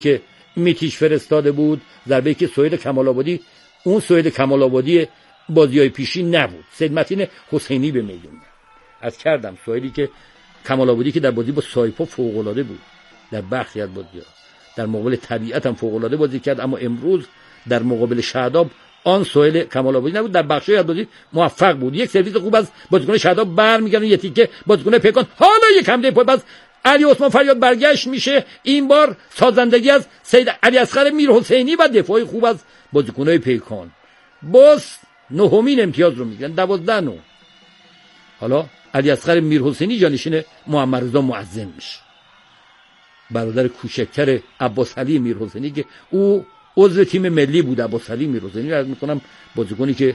که میتیش فرستاده بود، ضربه‌ای که سهیل کمال‌آبادی، اون سهیل کمال‌آبادی بازی‌های پیشی نبود، سید متین حسینی به میدون از کردم. سهیلی که کمال‌آبادی که در بازی با سایپا فوق‌العاده بود، در برخی از بازی‌ها در مقابل طبیعت هم فوق‌العاده بازی کرد، اما امروز در مقابل شهداب آن سهیل کمال‌آبادی نبود. در بخشی از بازی موفق بود، یک سرویس خوب از بازیکن شهداب برمیگردن، یه تیکه بازیکن پیکان، حالا یک حمله پای بس علی عثمان فریاد برگشت میشه، این بار سازندگی از سید علی اصغر میرحسینی و دفاعی خوب از بازیکن‌های پیکان. باز نهمین امتیاز رو میگیرن، 12-9. حالا علی اصغر میرحسینی جانشین محمد رضا معظم میشه، برادر کوچکتر عباس علی میرحسینی که او عضو تیم ملی بود. عباس علی میرحسینی عرض میکنم بازیکنی که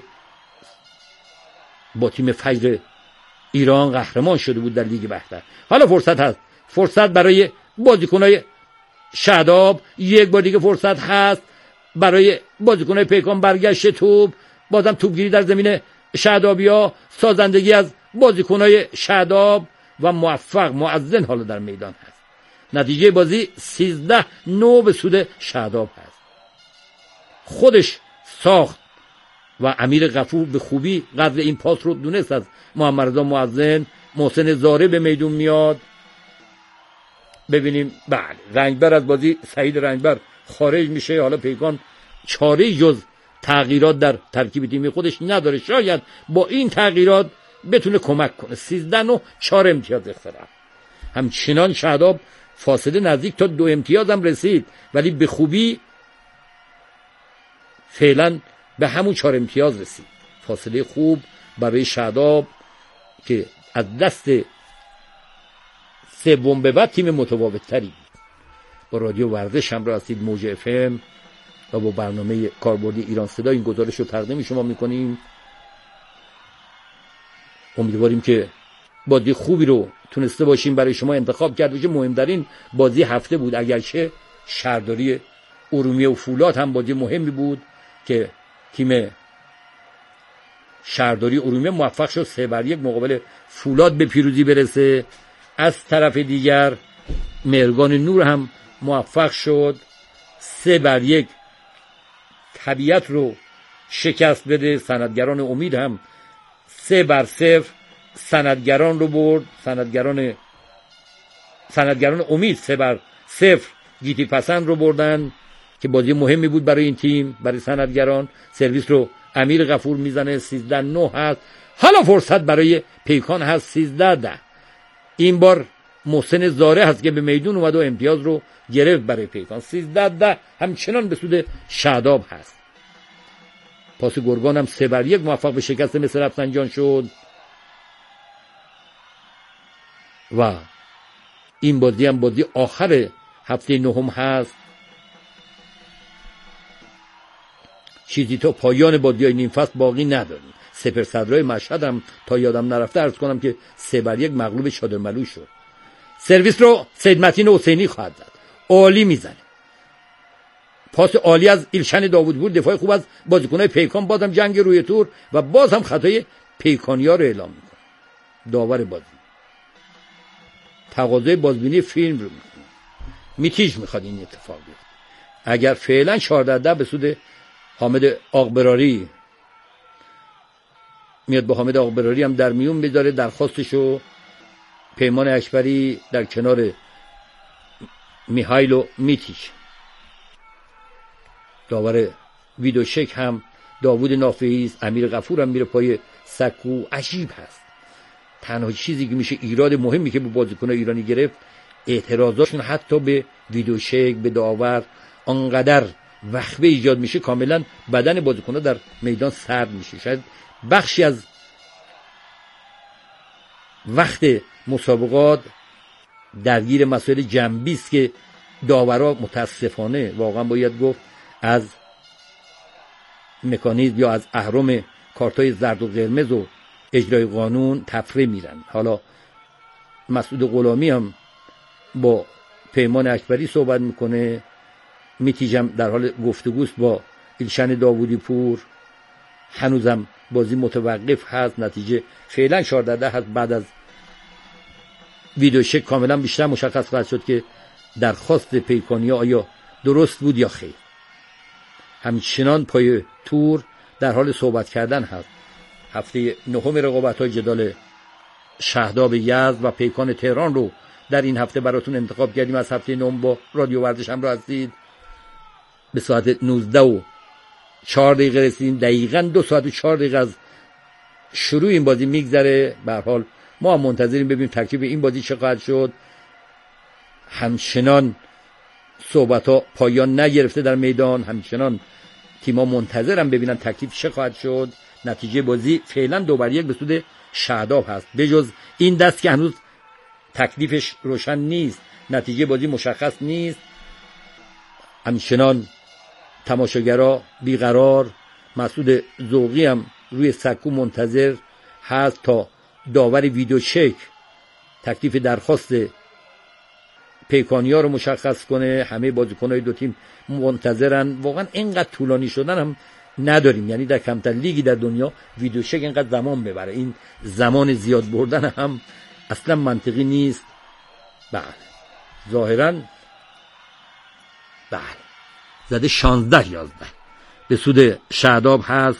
با تیم فجر ایران قهرمان شده بود در لیگ برتر. حالا فرصت هست، فرصت برای بازیکن‌های شهداب، یک بار دیگه فرصت هست برای بازیکن‌های پیکان، برگشت توپ، بازم توپگیری در زمین شهدابیا، سازندگی از بازیکن‌های شهداب و موفق معزن حالا در میدان هست. نتیجه بازی 13-9 به سود شهداب هست. خودش ساخت و امیر غفور به خوبی قدر این پاس رو دونست از محمد رضا معزن. محسن زاره به میدون میاد، ببینیم. بله، رنگبر از بازی، سعید رنگبر خارج میشه. حالا پیکان چاره جز تغییرات در ترکیب تیمی خودش نداره، شاید با این تغییرات بتونه کمک کنه. 13-9، 4 امتیاز اختلاف. همچنان شهداب فاصله نزدیک تا 2 امتیاز هم رسید، ولی به خوبی فعلا به همون 4 امتیاز رسید. فاصله خوب برای شهداب که از دست سوم به بعد تیم متفاوت‌تری بود. با رادیو ورزش همراه هستید، موج FM، و با برنامه کاربردی ایران صدا این گزارش رو تقدیم شما می‌کنیم. امیدواریم که بازی خوبی رو تونسته باشیم برای شما انتخاب کرد بشه. مهمترین بازی هفته بود، اگرچه شهرداری ارومیه و فولاد هم بازی مهمی بود که تیم شهرداری ارومیه موفق شد 3-1 مقابل فولاد به پیروزی برسه. از طرف دیگر مهرگان نور هم موفق شد 3-1 طبیعت رو شکست بده. صنعتگران امید هم 3-0 صنعتگران رو برد. صنعتگران امید 3-0 گیتی پسند رو بردن که بازی مهمی بود برای این تیم، برای صنعتگران. سرویس رو امیر غفور میزنه. 13-9 هست. حالا فرصت برای پیکان هست. 13-10. این بار محسن زاره هست که به میدون اومد و امتیاز رو گرفت برای پیکان. 13-10 همچنان به سود شهداب هست. پاس گرگان هم 3-1 موفق به شکست مصر رفسنجان شد و این بازی هم بازی آخر هفته نهم هست. چیزی تا پایان بازی‌های نیم فصل باقی نداریم. سپرصدرای مشهد هم تا یادم نرفته عرض کنم که 3-1 مغلوب شادرملو شد. سرویس رو سید متین حسینی خواهد زد، عالی میزنه. پاس عالی از ایلشن داوودپور، دفاع خوب از بازیکن‌های پیکان، بازم جنگ روی تور و باز هم خطای پیکانیا رو اعلام میکنه داور بازی. تقاضای بازبینی فیلم رو میکنه. میتیج میخواد این اتفاق بیفته. اگر فعلا 14-10 به سود حامد آقبراری میاد، با حامد آقبراری هم در میون بذاره درخواستشو. پیمان اکبری در کنار میهایلو میتیچ، داور ویدوشک هم داوود نافعی، امیر غفور هم میره پای سکو. عجیب هست. تنها چیزی که میشه ایراد مهمی که به بازیکن‌های ایرانی گرفت، اعتراضاشون حتی به ویدوشک، به داور انقدر وخوه ایجاد میشه کاملا بدن بازیکن‌ها در میدان سرد میشه. شاید بخشی از وقت مسابقات درگیر مسائل جنبی است که داورا متاسفانه واقعا باید گفت از مکانیزم یا از اهرم کارتای زرد و قرمز و اجرای قانون تفره میرن. حالا مسعود غلامی هم با پیمان اکبری صحبت میکنه، میتیجم در حال گفتگوست با ایلشن داوودی پور. هنوزم بازی متوقف هست. نتیجه فعلا 14-10 هست. بعد از ویدیو شک کاملا بیشتر مشخص خواهد شد که درخواست پیکانیا آیا درست بود یا خیر. همچنان پای تور در حال صحبت کردن هست. هفته نهم رقابت‌های جدال شهداب یزد و پیکان تهران رو در این هفته براتون انتخاب کردیم. از هفته نهم با رادیو ورزش هم رو هستید. به ساعت 19:04 رسیدیم. دقیقاً 2 ساعت و 4 دقیقه از شروع این بازی میگذره. به هر حال ما هم منتظریم ببینیم ترکیب این بازی چه خواهد شد. همچنان صحبت‌ها پایان نگرفته در میدان. همچنان تیم‌ها منتظرن ببینن ترکیب چه خواهد شد. نتیجه بازی فعلا 2-1 به سود شهداب هست. بجز این دست که هنوز تکلیفش روشن نیست، نتیجه بازی مشخص نیست. همچنان تماشاگرها بیقرار. مسعود ذوقی هم روی سکو منتظر هست تا داور ویدیو چک تکلیف درخواست پیکانیا رو مشخص کنه. همه بازیکن‌های دو تیم منتظرن. واقعا اینقدر طولانی شدن هم نداریم، یعنی در کمترین لیگی در دنیا ویدیو چک اینقدر زمان ببره. این زمان زیاد بردن هم اصلا منطقی نیست. بله ظاهراً بله زده 16-11 به سود شهداب هست.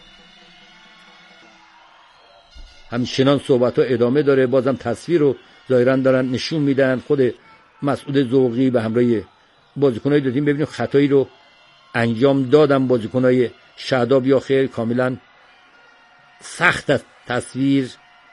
همچنان صحبت‌ها ادامه داره. بازم تصویر رو ظاهراً دارن نشون میدن. خود مسعود ذوقی به همراه بازیکن‌های دو تیم ببینیم خطایی رو انجام دادن بازیکن‌های شهداب یا خیر. کاملا سخت است تصویر.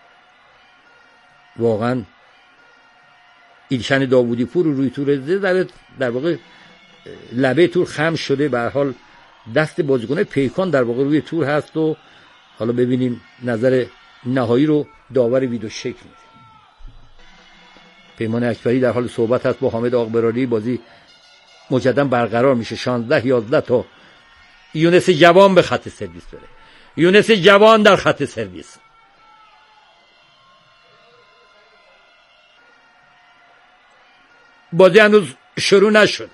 واقعا ایلشن داوودی پور روی تور در واقع لبه تور خم شده. به هر حال دست بازیکن پیکان در واقع روی تور هست و حالا ببینیم نظر نهایی رو داور ویدیو چک میده. پیمان اکبری در حال صحبت هست با حامد آقبراری. بازی مجددا برقرار میشه. 16-11 تا یونس جوان به خط سرویس بره. یونس جوان در خط سرویس. بازی هنوز شروع نشد.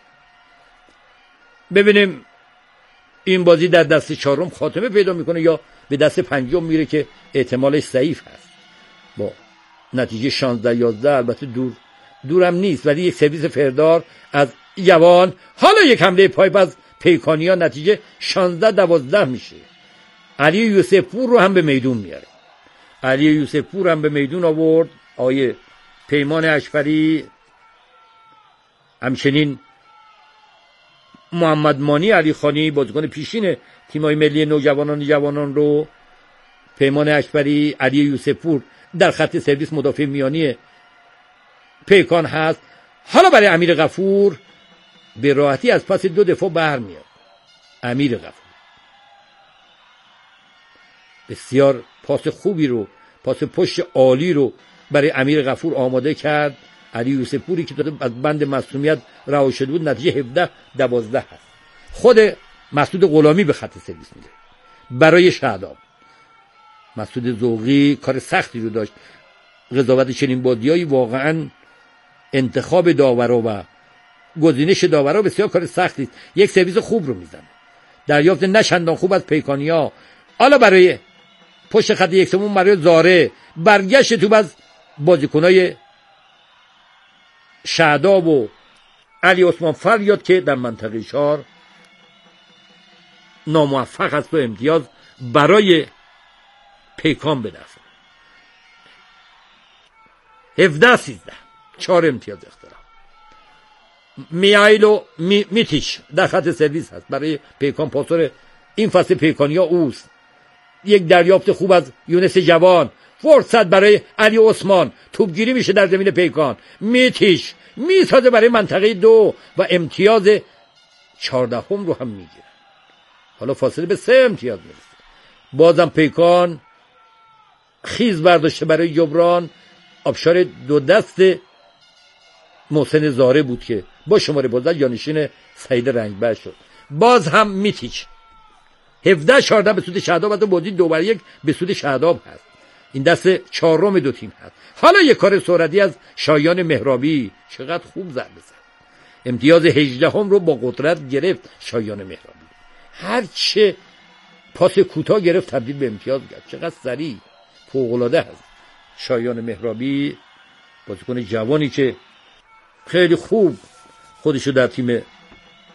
ببینیم این بازی در دست چهارم خاتمه پیدا میکنه یا به دست پنجم میره که احتمالش ضعیف هست. با نتیجه 16-11 البته دورم نیست، ولی یک سرویس فردار از جوان. حالا یک حمله پایپ از پیکانیا. نتیجه 16-12 میشه. علی یوسف پور رو هم به میدون میاره. علی یوسف پور هم به میدون آورد. آیه پیمان اکبری، همچنین محمد مانی علی خانی بازیکن پیشین تیم‌های ملی نوجوانان جوانان رو. پیمان اکبری، علی یوسف پور در خط سرویس مدافع میانی پیکان هست. حالا برای امیر غفور به راحتی از پس 2 دفاع برمیاد. امیر غفور بسیار پاس خوبی رو، پاس پشت عالی رو برای امیر غفور آماده کرد. علی یوسف پوری که از بند معصومیت رها شده بود. نتیجه 17-12 هست. خود مسعود غلامی به خط سرویس میده برای شهداب. مسعود ذوقی کار سختی رو داشت. قضاوت چنین بازیایی واقعا انتخاب داورا و گزینش داورا بسیار کار سختی است. یک سرویس خوب رو میزنه. دریافت نشندان خوب از پیکانیا. حالا برای پشت خط یک سوم برای زاره. برگشت توپ از بازیکنای شهداب و علی عثمان فریاد که در منطقه 4 ناموفق است و امتیاز برای پیکان به دست. 17-13 4 امتیاز اختلاف. میایلو میتیش در خط سرویس هست برای پیکان. پاسور این فصل پیکانیا اوست. یک دریافت خوب از یونس جوان. فرصت برای علی عثمان. توپگیری میشه در زمین پیکان. میتیش میسازه برای منطقه 2 و امتیاز 14 رو هم میگیره. حالا فاصله به 3 امتیاز میرسه. بازم پیکان خیز برداشته برای جبران. آبشار 2 دست محسن زاره بود که با شماره 12 جانشین سعید رنگبر شد. باز هم میتیچ 17-14 به سود شهداب هست و بازی 2-1 به سود شهداب هست. این دست چهارم دو تیم هست. حالا یک کار سرعتی از شایان مهرابی. چقدر خوب ضربه زد. امتیاز 18 رو با قدرت گرفت شایان مهرابی. هرچه پاس کوتاه گرفت تبدیل به امتیاز کرد. چقدر سریع، فوق‌العاده هست شایان مهرابی. بازیکن جوانی که خیلی خوب خودشو در تیم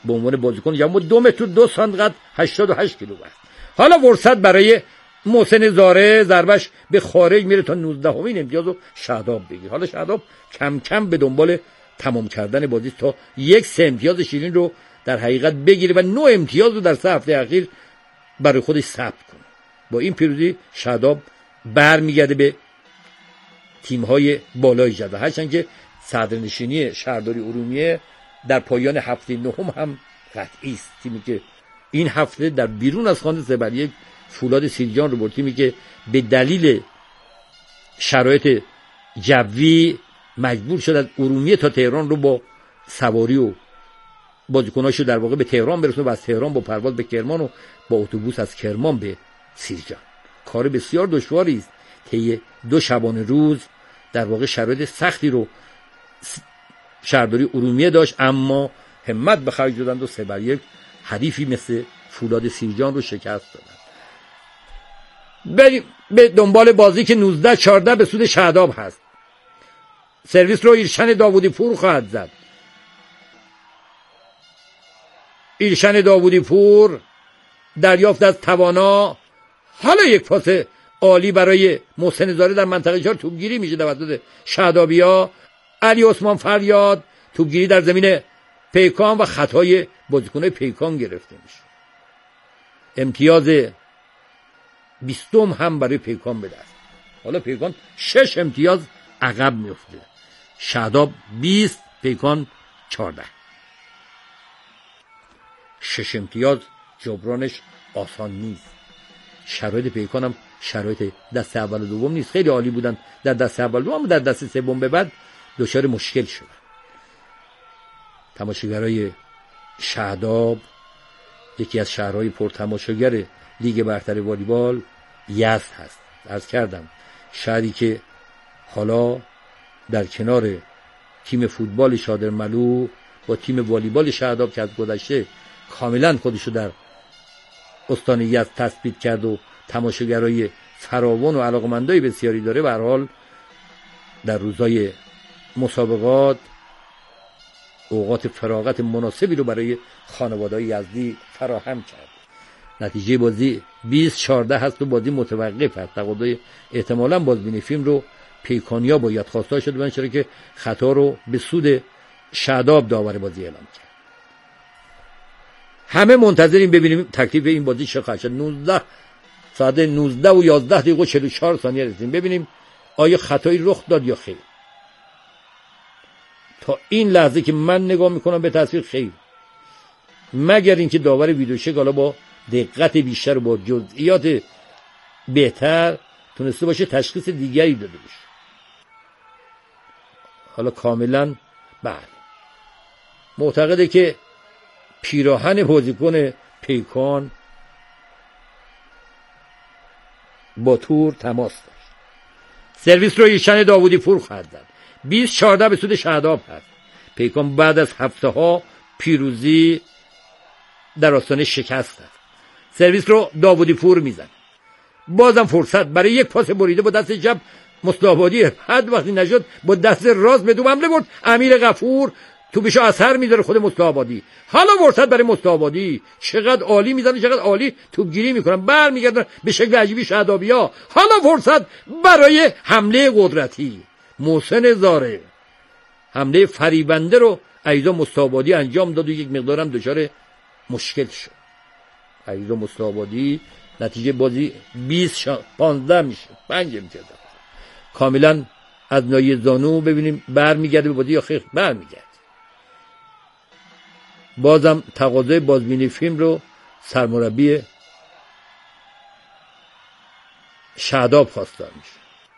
به عنوان بازیکن جوان 2 متر و 2 سانتی قد 88 کیلو است. حالا فرصت برای محسن زاره، ضربش به خارج میره تا 19مین امتیازو شاداب بگیر. حالا شاداب کم کم به دنبال تمام کردن بازی تا 1 امتیاز شیرین رو در حقیقت بگیره و 9 امتیاز رو در 3 هفته اخیر برای خودش ثبت کنه. با این پیروزی شاداب برمیگرده به تیم‌های بالای جدول، هرچند که صدرنشینی شهرداری ارومیه در پایان هفته نهم هم قطعی است. تیمی که این هفته در بیرون از خانه 3-1 فولاد سیرجان رو برد، تیمی که به دلیل شرایط جوی مجبور شد از ارومیه تا تهران رو با سواری و بازیکناشو در واقع به تهران برسونه و از تهران با پرواز به کرمان و با اتوبوس از کرمان به سیرجان. کار بسیار دشواری است. طی 2 شبانه روز در واقع شرایط سختی رو شهرداری ارومیه داشت، اما همت به خرج دادند و 3-1 حریفی مثل فولاد سیرجان رو شکست دادند. بریم به دنبال بازی که 19-14 به سود شاداب هست. سرویس رو ایرشن داوودی پور خواهد زد. ایرشن داوودی پور دریافت از توانا، حالا یک پاس عالی برای محسن زاره در منطقه 4 توپگیری میشه توسط شادابیا. علی عثمان فریاد توپگیری در زمین پیکان و خطای بازیکن‌های پیکان گرفته میشه. امتیاز 20 هم برای پیکان به دست. حالا پیکان 6 امتیاز عقب میفته. شاداب 20، پیکان 14. 6 امتیاز جبرانش آسان نیست. شرایط پیکان هم شرایط دست اول و دوم نیست. خیلی عالی بودن در دست اول و دوم، در دست سوم به بعد دچار مشکل شدن. تماشاگرای شاداب، یکی از شهرهای پرتماشاگر لیگ برتر والیبال، یزد هست. عرض کردم شهری که حالا در کنار تیم فوتبال شادر ملو با تیم والیبال شاداب که از گذشته کاملا خودشو در استان یزد تثبیت کرد و تماشاگرای فراوان و علاقمندای بسیاری داره، به هر حال در روزهای مسابقات اوقات فراغت مناسبی رو برای خانواده‌های یزدی فراهم کرد. نتیجه بازی 20-14 هست و بازی متوقف هست. تقاضای احتمالاً بازبینی فیلم رو پیکانیا باید خواسته شده بودن، چرا که خطا رو به سود شاداب داور بازی اعلام کرد. همه منتظریم ببینیم تکلیف این بازی چه خواهد شد. 19 ساعت 19 و 11 دقیقه و 44 ثانیه رسیدیم. ببینیم آیا خطایی رخ داد یا خیر. تا این لحظه که من نگاه میکنم به تصویر خیر، مگر اینکه داور ویدیو چک حالا با دقت بیشتر و با جزئیات بهتر تونسته باشه تشخیص دیگری داده باشه. حالا کاملا بله معتقده که پیراهن بازیکن پیکان با تور تماس داشت. سرویس رو ایشن داوودی پور خواهد زد. 20-14 به سود شاداب هست. پیکان بعد از هفته ها پیروزی در آستانه شکست هست. سرویس رو داوودی پور میزنه. بازم فرصت برای یک پاس بریده با دست چپ مصطفی. حد وقتی نشد با دست راست به دو حمله برد. امیر غفور توپشو اثر میذاره خود مصطفی. حالا فرصت برای مصطفی. چقدر عالی میزنه، چقدر عالی توپگیری میکنن، برمیگردن به شکل عجیبی شادابیا. حالا فرصت برای حمله قدرتی محسن زاره. حمله فریبنده رو عیضا مصطفی انجام داد و یک مقدارم دچار مشکل شد. عیضا مصطفی نتیجه بازی 20-15 میشه. 5 امتیاز کاملا از نایه زانو. ببینیم برمیگرده به بازی یا خیر برمیگرده. بازم تقاضای بازبینی فیلم رو سرمربی شاداب خواستار میشه.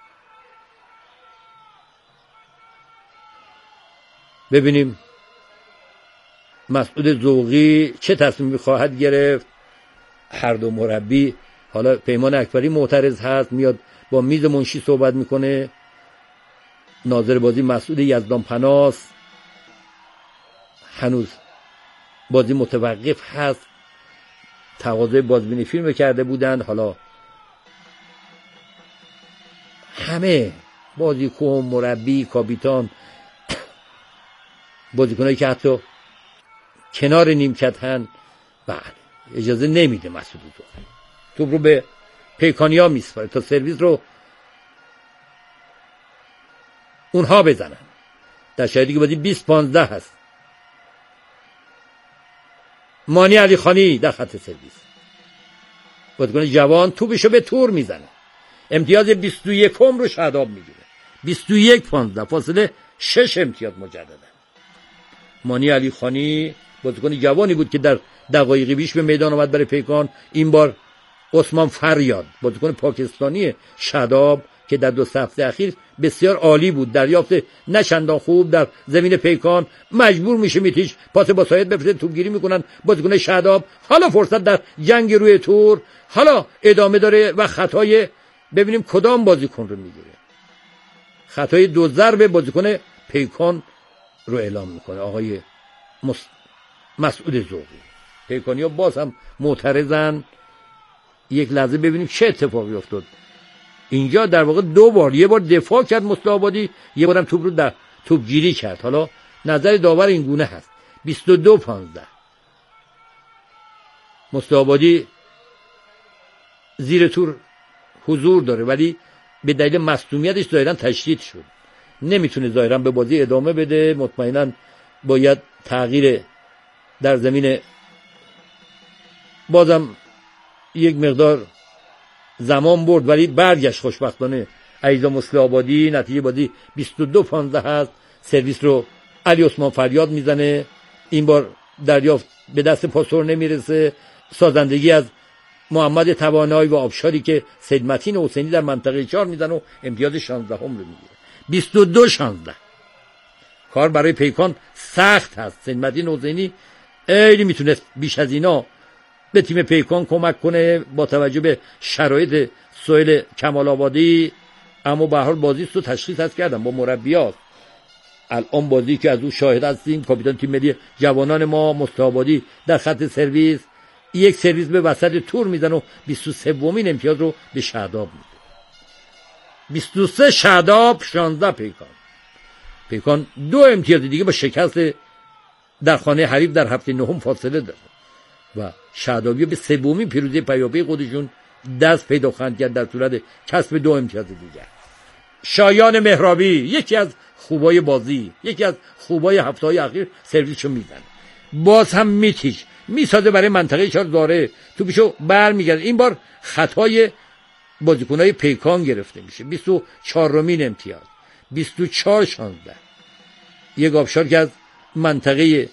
ببینیم مسعود ذوقی چه تصمیمی خواهد گرفت. هر دو مربی، حالا پیمان اکبری معترض هست، میاد با میز منشی صحبت میکنه. ناظر بازی مسعود یزدان پناس. هنوز بازی متوقف هست. تقاضای بازبینی فیلم کرده بودند. حالا همه بازیکن، مربی، کاپیتان، بازیکنایی که حتی کنار نیمکت بله اجازه نمیده مسعود زغی توپ رو به پیکانیا میسپاره تا سرویس رو اونها بزنن در شرایطی که بازی 20-15 هست. مانی علی خانی در خط سرویس بازیکن جوان توپشو به تور میزنه، امتیاز 21 رو شاداب میگیره، 21-15 فاصله 6 امتیاز مجددا. مانی علی خانی بازیکن جوانی بود که در دقایقی پیش به میدان آمد برای پیکان. این بار عثمان فریاد بازیکن پاکستانی شاداب که در 2 هفته اخیر بسیار عالی بود، دریافت نه چندان خوب در زمین پیکان، مجبور میشه میتیش پاس با ساید بفرسته، توپگیری میکنن بازیکن شاداب. حالا فرصت در جنگ روی تور حالا ادامه داره و خطای ببینیم کدام بازیکن رو میگیره. خطای 2 ضربه بازیکن پیکان رو اعلام میکنه آقای مسعود زغی. پیکانیا باز هم معترضن. یک لحظه ببینیم چه اتفاقی افتاد اینجا. در واقع 2 بار، یه بار دفاع کرد مصطفی، یه بارم توپ رو در توپگیری کرد. حالا نظر داور این گونه هست. 22-15 مصطفی زیر تور حضور داره ولی به دلیل مصدومیتش ظاهرا تشدید شد، نمیتونه ظاهرا به بازی ادامه بده. مطمئنا باید تغییر در زمین بازم یک مقدار زمان برد ولی برگشت خوشبختانه عیزا مسلح آبادی. نتیجه بازی 22-15 هست. سرویس رو علی عثمان فریاد میزنه، این بار دریافت به دست پاسور نمیرسه. سازندگی از محمد توانایی و آبشاری که سید متین حسینی در منطقه 4 میزنه و امتیاز 16 رو میگیره. 22-16 کار برای پیکان سخت هست. سید متین حسینی خیلی میتونست بیش از اینا به تیم پیکان کمک کنه با توجه به شرایط سهیل کمال آبادی، اما به هر حال بازی رو تشخیص کردم با مربیات. الان بازی که از او شاهد هستیم، کاپیتان تیم ملی جوانان ما مصطفی آبادی در خط سرویس یک سرویس به وسط تور میزنه و 23مین امتیاز رو به شاداب میده. 23 شاداب 16 پیکان. پیکان 2 امتیاز دیگه با شکست در خانه حریف در هفته 9 فاصله داره و شادابی به 3مین پیروزی پیاپی خودشون دست پیدا خواهند کرد در صورت کسب 2 امتیاز دیگر. شایان مهرابی یکی از خوبای بازی، یکی از خوبای هفته‌های اخیر سرویسشو میزنه، باز هم میتیش میسازه برای منطقه 4 داره، توپشو برمیگرده. این بار خطای بازیکنای پیکان گرفته میشه. 24مین امتیاز، 24-16. یک آبشار که از منطقه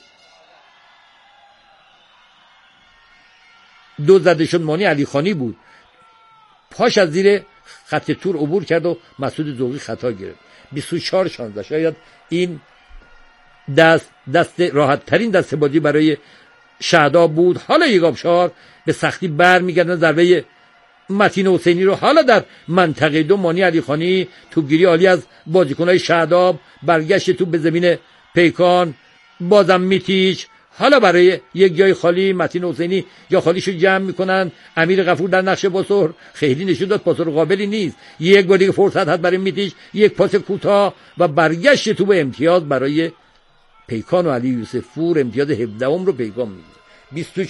2 زده شد، مانی علی خانی بود، پاش از زیر خط تور عبور کرد و مسعود زغی خطا گرفت. 24-16. شاید این دست راحت ترین دست بازی برای شاداب بود. حالا یک آبشار به سختی برمیگردن ضربه متین حسینی رو. حالا در منطقه 2 مانی علی خانی توپگیری عالی از بازیکن‌های شاداب، برگشت توپ به زمین پیکان، بازم میتیچ. حالا برای یک جای خالی متین حسینی جا خالیشو جمع میکنن. امیر غفور در نقش پاسور خیلی نشون داد پاسور قابلی نیست. یک بار دیگه فرصت هست برای میتیچ، یک پاس کوتاه و برگشت توپ امتیاز برای پیکان و علی یوسف پور. امتیاز 17 رو پیکان میگیره.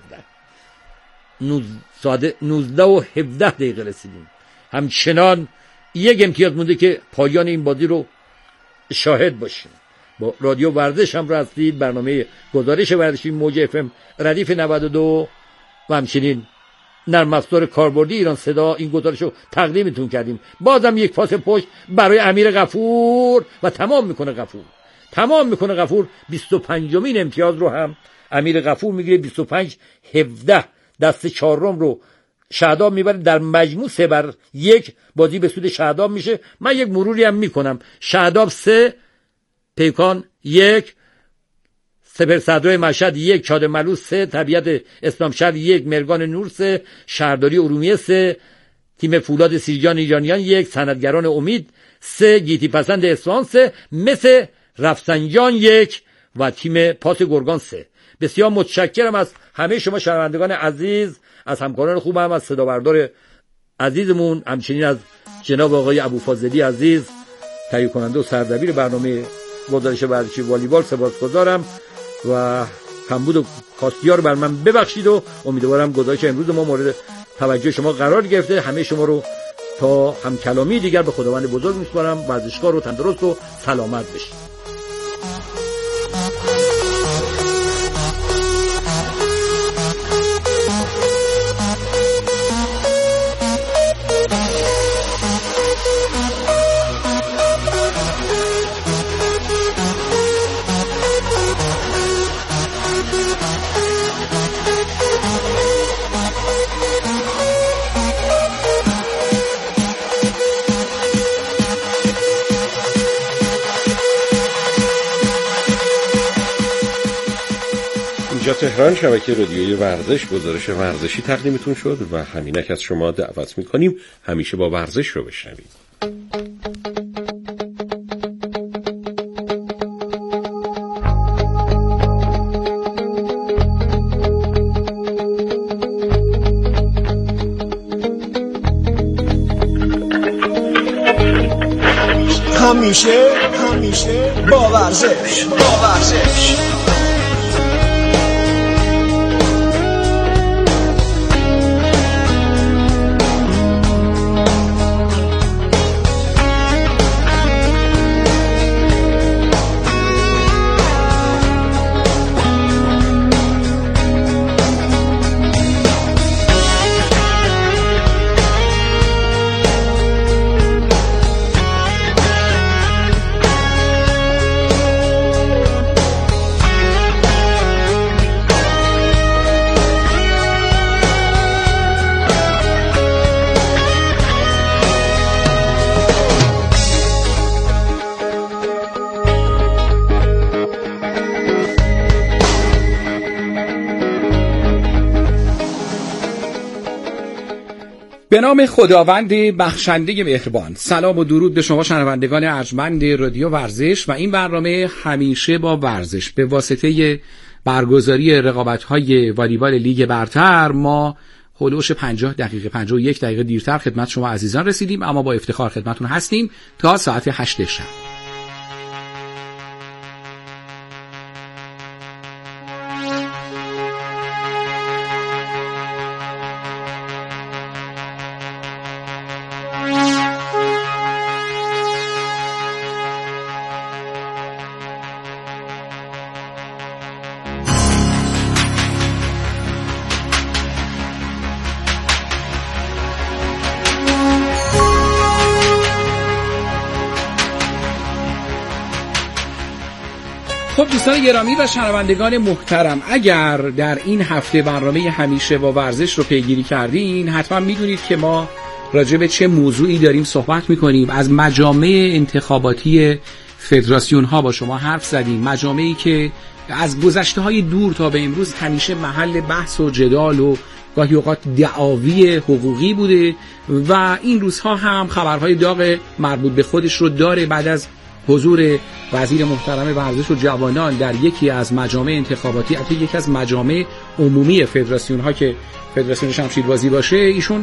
24-17 19 و 17 دقیقه رسیدیم. همچنان یک امتیاز مونده که پایان این بازی رو شاهد باشیم. با رادیو ورزش هم را هستید، برنامه گزارش ورزشی موج اف ام ردیف 92 و همچنین نرم افزار کاربردی ایران صدا این گزارش رو تقدیمتون کردیم. بازم یک پاس پشت برای امیر غفور و تمام میکنه غفور. 25مین امتیاز رو هم امیر غفور میگیره. 25-17 دست 4 رو شاداب میبره. در مجموع 3-1 بازی به سود شاداب میشه. من یک مروری هم میکنم. شاداب 3، پیکان 1، سپرصدرای مشهد 1، چاد ملو 3، طبیعت اسلامشهر 1، مرگان نور 3، شهرداری ارومیه 3، تیم فولاد سیرجان ایرانیان 1، صنعتگران امید 3، گیتی پسند اصفهان 3، مثل رفسنجان 1 و تیم پاس گرگان 3. بسیار متشکرم از همه شما شنوندگان عزیز، از همکاران خوبم، از صدابردار عزیزمون، همچنین از جناب آقای ابوفاضلی عزیز تهیه کننده و سردبیر برنامه گزارش ورزشی والیبال سپاسگزارم و کمبود و کاستیا رو بر من ببخشید و امیدوارم گزارش امروز ما مورد توجه شما قرار گرفته. همه شما رو تا همکلامی دیگر به خداوند بزرگ میسپارم. ورزشکار و تندرست و سلامت باشید. تهران شبکه رادیویی ورزش گزارش ورزشی تقدیمتون شد و همینک از شما دعوت میکنیم همیشه با ورزش رو بشنوید. همیشه با ورزش. به نام خداوند بخشنده مهربان. سلام و درود به شما شنوندگان ارجمند رادیو ورزش و این برنامه همیشه با ورزش. به واسطه برگزاری رقابت‌های والیبال لیگ برتر ما حدود 50 دقیقه 51 دقیقه دیرتر خدمت شما عزیزان رسیدیم، اما با افتخار خدمتتون هستیم تا ساعت 8 شب. خب دوستان گرامی و شنوندگان محترم، اگر در این هفته برنامه همیشه با ورزش رو پیگیری کردین حتما میدونید که ما راجع به چه موضوعی داریم صحبت میکنیم. از مجامع انتخاباتی فدراسیون ها با شما حرف زدیم، مجامعی که از گذشته های دور تا به امروز همیشه محل بحث و جدال و گاهی اوقات دعاوی حقوقی بوده و این روزها هم خبرهای داغ مربوط به خودش رو داره بعد از حضور وزیر محترم ورزش و جوانان در یکی از مجامع انتخاباتی، البته یکی از مجامع عمومی فدراسیون ها که فدراسیون شمشیربازی باشه. ایشون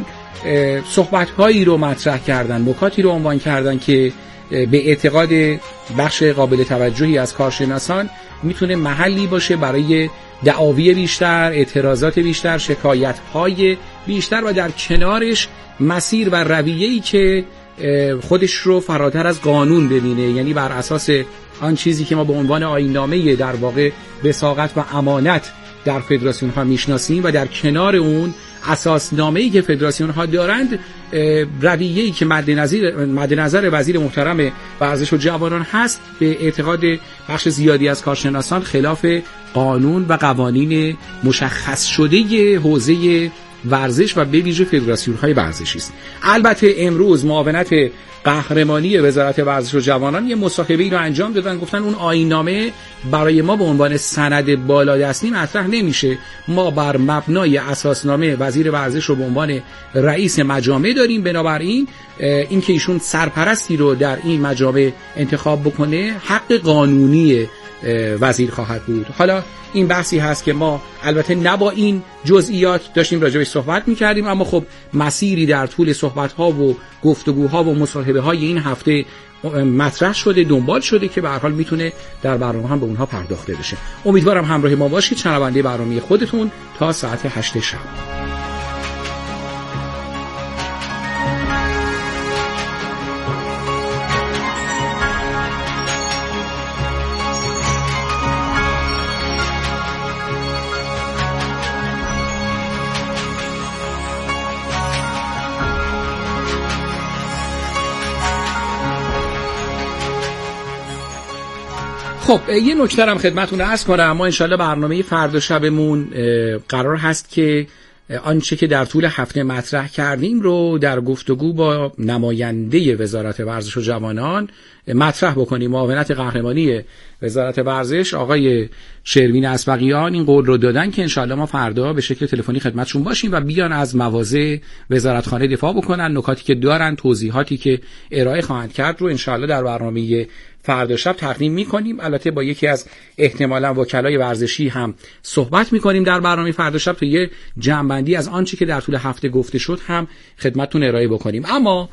صحبت هایی رو مطرح کردن، نکاتی رو عنوان کردن که به اعتقاد بخش قابل توجهی از کارشناسان میتونه محلی باشه برای دعاوی بیشتر، اعتراضات بیشتر، شکایت های بیشتر و در کنارش مسیر و رویه‌ای که خودش رو فراتر از قانون ببینه، یعنی بر اساس آن چیزی که ما به عنوان آیین‌نامه در واقع وثاقت و امانت در فدراسیون ها میشناسیم و در کنار اون اساسنامه‌ای که فدراسیون ها دارند، رویه‌ای که مد نظر وزیر محترم ورزش و جوانان هست به اعتقاد بخش زیادی از کارشناسان خلاف قانون و قوانین مشخص شده حوزه ورزش و به ویژه فدراسیون‌های ورزشی است. البته امروز معاونت قهرمانی وزارت ورزش و جوانان یه مصاحبه‌ای رو انجام دادن، گفتن اون آیین‌نامه برای ما به عنوان سند بالادستی مطرح نمیشه، ما بر مبنای اساسنامه وزیر ورزش رو به عنوان رئیس مجامع داریم، بنابراین اینکه ایشون سرپرستی رو در این مجامع انتخاب بکنه حق قانونیه وزیر خواهد بود. حالا این بحثی هست که ما البته نه با این جزئیات داشتیم راجع بهش صحبت می‌کردیم، اما خب مسیری در طول صحبت‌ها و گفتگوها و مصاحبه‌های این هفته مطرح شده، دنبال شده که به هر حال میتونه در برنامه هم به اونها پرداخته بشه. امیدوارم همراه ما باشید، شنونده برنامه خودتون تا ساعت 8 شب. خب یه نکته هم خدمتتون عرض کنم. ما انشالله برنامه فردا شبمون قرار هست که آنچه که در طول هفته مطرح کردیم رو در گفتگو با نماینده وزارت ورزش و جوانان مطرح بکنیم. معاونت قهرمانی وزارت ورزش آقای شروین اسبقیان این قول رو دادن که انشالله ما فردا به شکل تلفنی خدمتشون باشیم و بیان از مواضع وزارتخانه دفاع بکنن، نکاتی که دارن، توضیحاتی که ارائه خواهند کرد رو انشالله در برنامه فردا شب تقدیم می‌کنیم. البته با یکی از احتمالاً وکلای ورزشی هم صحبت می‌کنیم در برنامه فردا شب تا یه جمع‌بندی از آنچه که در طول هفته گفته شد هم خدمتتون ارائه بکنیم. اما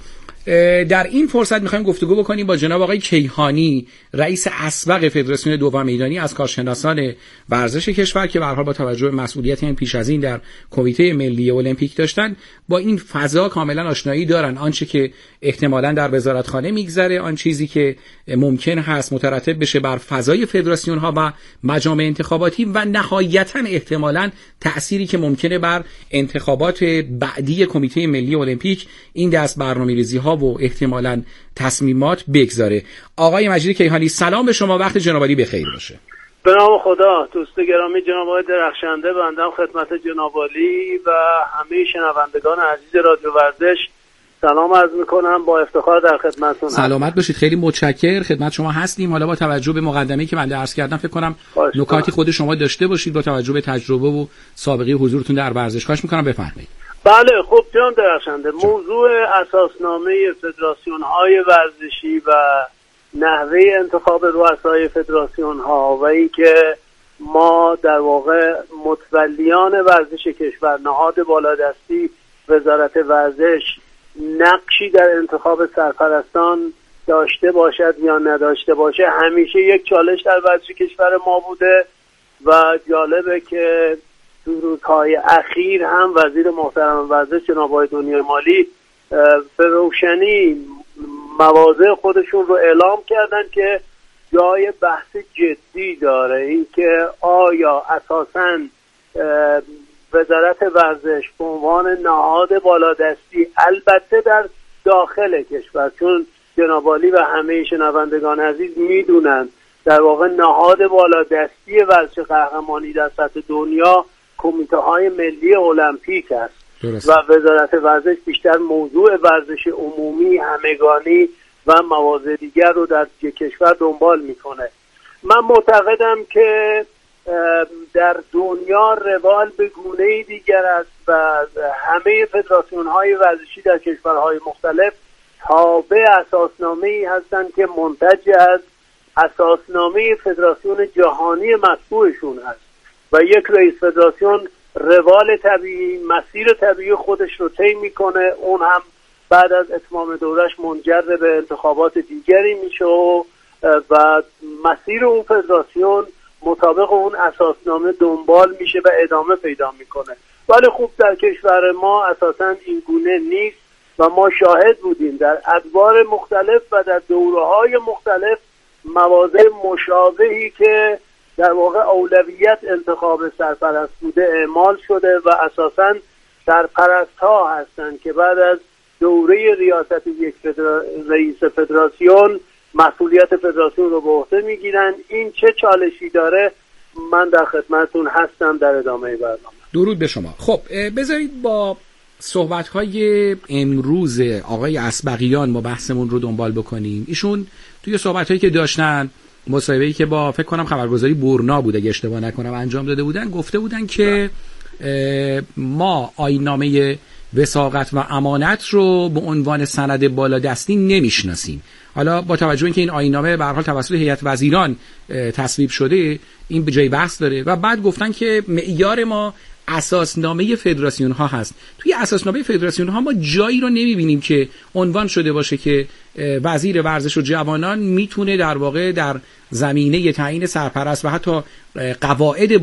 در این فرصت می‌خوایم گفتگو بکنیم با جناب آقای کیهانی، رئیس اسبق فدراسیون دوم میدانی، از کارشناسان ورزش کشور که به هر حال با توجه به مسئولیتی این پیش از این در کمیته ملی المپیک داشتن، با این فضا کاملا آشنایی دارن. آنچه که احتمالاً در وزارتخانه میگذره، آن چیزی که ممکن هست مترتب بشه بر فضای فدراسیون‌ها و مجامع انتخاباتی و نهایتاً احتمالاً تأثیری که ممکنه بر انتخابات بعدی کمیته ملی المپیک این دست برنامه‌ریزی‌ها و احتمالاً تصمیمات بگذاره. آقای مجید کیهانی، سلام به شما، وقت جناب عالی بخیر باشه. به نام خدا. دوست گرامی جناب آقای درخشنده، بنده خدمت جناب عالی و همه شنوندگان عزیز رادیو ورزش سلام عرض میکنم، با افتخار در خدمتتون. سلامت باشید، خیلی متشکر، خدمت شما هستیم. حالا با توجه به مقدمه‌ای که بنده عرض کردم فکر کنم نکاتی خود شما داشته باشید با توجه به تجربه و سابقه حضورتون در ورزش. خواهش میکنم بفرمایید. بله خب جناب درخشنده، موضوع اساسنامه فدراسیون‌های ورزشی و نحوه انتخاب رؤسای فدراسیون‌ها و اینکه ما در واقع متولیان ورزش کشور، نهاد بالادستی وزارت ورزش، نقشی در انتخاب سرپرستان داشته باشد یا نداشته باشه، همیشه یک چالش در ورزش کشور ما بوده و جالبه که تو روزهای اخیر هم وزیر محترم ورزش جناب آقای دنیای مالی به روشنی مواضع خودشون رو اعلام کردن که جای بحث جدی داره، اینکه آیا اساساً وزارت ورزش به عنوان نهاد بالادستی، البته در داخل کشور، چون جناب عالی و همه شنوندگان عزیز میدونن در واقع نهاد بالادستی ورزش قهرمانی در سطح دنیا کمیته های ملی المپیک است و وزارت ورزش بیشتر موضوع ورزش عمومی، همگانی و مواضع دیگر رو در کشور دنبال میکنه. من معتقدم که در دنیا روال به گونه‌ای دیگر است و همه فدراسیون‌های ورزشی در کشورهای مختلف تابع اساسنامه‌ای هستند که منتج از اساسنامه فدراسیون جهانی مطبوعشون است و یک رئیس فدراسیون روال طبیعی، مسیر طبیعی خودش رو طی میکنه، اون هم بعد از اتمام دورش منجر به انتخابات دیگری میشه و مسیر اون فدراسیون مطابق اون اساسنامه دنبال میشه و ادامه پیدا میکنه. ولی خوب در کشور ما اساساً این گونه نیست و ما شاهد بودیم در ادوار مختلف و در دوره‌های مختلف مواضع مشابهی که در واقع اولویت انتخاب سرپرست بوده اعمال شده و اساساً سرپرست‌ها هستند که بعد از دوره ریاست یک رئیس فدراسیون مسئولیت فدراسیون رو به عهده میگیرن. این چه چالشی داره؟ من در خدمتتون هستم در ادامه برنامه. درود به شما. خب بذارید با صحبت‌های امروز آقای اسبقیان ما بحثمون رو دنبال بکنیم. ایشون توی صحبت‌هایی که داشتن، مصاحبه‌ای که با فکر کنم خبرگزاری برنا بود اگه اشتباه نکنم انجام داده بودن، گفته بودن که ما آیین‌نامه وثاقت و امانت رو به عنوان سند بالادستی نمیشناسیم. حالا با توجه اینکه این آیین‌نامه به هر حال توسط هیئت وزیران تصویب شده، این به جای بحث داره. و بعد گفتن که معیار ما اساسنامه فدراسیون ها هست. توی اساسنامه فدراسیون ها ما جایی رو نمیبینیم که عنوان شده باشه که وزیر ورزش و جوانان میتونه در واقع در زمینه تعیین سرپرست و حتی قواعد